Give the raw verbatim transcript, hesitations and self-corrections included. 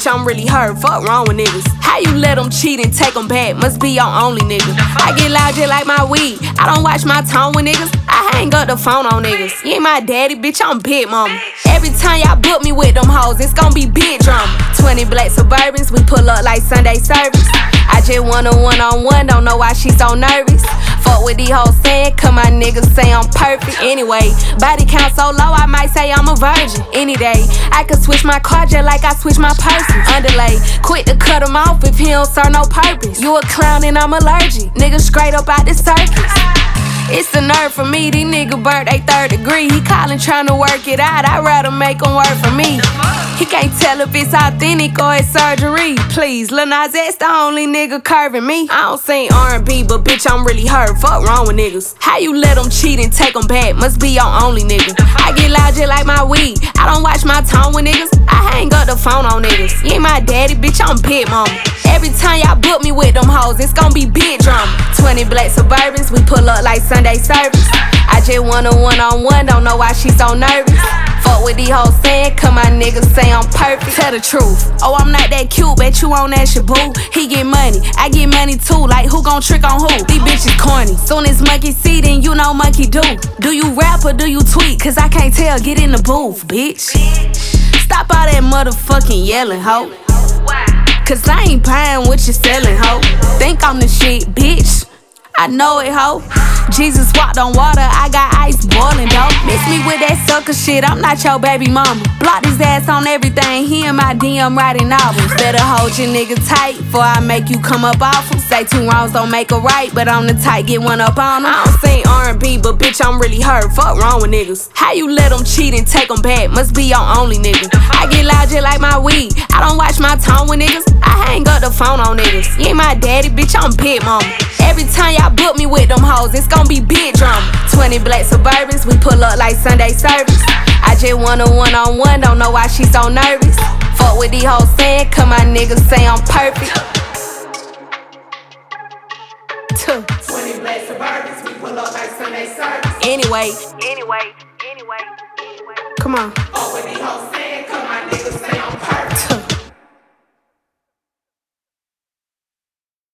bitch, I'm really hurt. Fuck wrong with niggas. How you let them cheat and take them back? Must be your only nigga. I get loud just like my weed. I don't watch my tone with niggas. I hang up the phone on niggas. You ain't my daddy, bitch, I'm big mama. Every time y'all book me with them hoes, it's gon' be big drama. twenty black Suburbans, we pull up like Sunday service. I just want a one-on-one, don't know why she so nervous. Fuck with these hoes saying, cause my niggas say I'm perfect. Anyway, body count so low, I might say I'm a virgin. Any day, I could switch my car just like I switch my person. Underlay, quick to cut him off if he don't serve no purpose. You a clown and I'm allergic, niggas straight up out the circus. It's the nerve for me, these nigga birthday third degree. He callin' tryna work it out, I'd rather make him work for me. He can't tell if it's authentic or it's surgery. Please, Lil Nas X the only nigga curving me. I don't sing R and B, but bitch, I'm really hurt. Fuck wrong with niggas. How you let them cheat and take them back? Must be your only nigga. I get loud just like my weed. I don't watch my tone with niggas. I hang up the phone on niggas. You ain't my daddy, bitch, I'm big mama. Every time y'all book me with them hoes, it's gon' be big drama. twenty black Suburbans, we pull up like Sunday service. I just want a one-on-one, don't know why she so nervous. Fuck with these hoes saying, cause my niggas say I'm perfect. Tell the truth, oh I'm not that cute, bet you on that shit boo. He get money, I get money too, like who gon' trick on who? These bitches corny, soon as monkey see then you know monkey do. Do you rap or do you tweet? Cause I can't tell, get in the booth, bitch. Stop all that motherfucking yelling, ho. Cause I ain't buying what you selling, ho. Think I'm the shit, bitch. I know it, ho. Jesus walked on water, I got ice boiling, though. Miss me with that sucker shit, I'm not your baby mama. Block his ass on everything, he in my D M writing novels. Better hold your nigga tight, before I make you come up off him. Say two wrongs don't make a right, but on the tight, get one up on him. I don't sing R and B, but bitch, I'm really hurt. Fuck wrong with niggas. How you let them cheat and take them back? Must be your only nigga. I get loud just like my weed. I don't watch my tone with niggas. I hang up the phone on niggas. You ain't my daddy, bitch, I'm big mama. Every time y'all book me with them hoes, it's gon' be big drama. twenty black Suburbans, we pull up like Sunday service. I just want a one-on-one, don't know why she so nervous. Fuck with these hoes saying, cause my niggas say I'm perfect. twenty black Suburbans, we pull up like Sunday service. Anyway, anyway, anyway, anyway. Come on. Fuck with these hoes saying, cause my niggas say I'm perfect.